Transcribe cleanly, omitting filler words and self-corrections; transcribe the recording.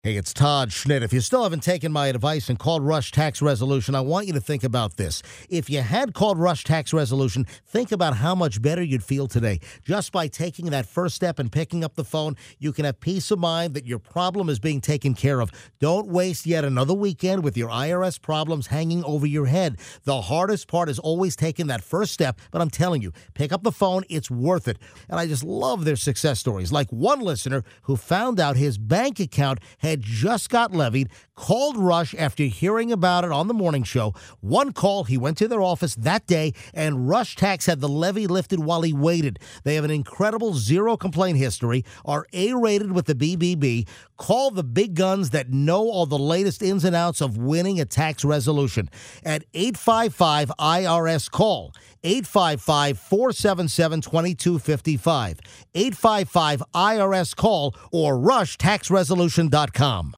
Hey, it's Todd Schnitt. If you still haven't taken my advice and called Rush Tax Resolution, I want you to think about this. If you had called Rush Tax Resolution, think about how much better you'd feel today. Just by taking that first step and picking up the phone, you can have peace of mind that your problem is being taken care of. Don't waste yet another weekend with your IRS problems hanging over your head. The hardest part is always taking that first step, but I'm telling you, pick up the phone, it's worth it. And I just love their success stories. Like one listener who found out his bank account had just got levied, called Rush after hearing about it on the morning show. One call, he went to their office that day, and Rush Tax had the levy lifted while he waited. They have an incredible zero complaint history, are A-rated with the BBB. Call the big guns that know all the latest ins and outs of winning a tax resolution at 855-IRS-CALL. 855-477-2255. 855-IRS-CALL or rushtaxresolution.com.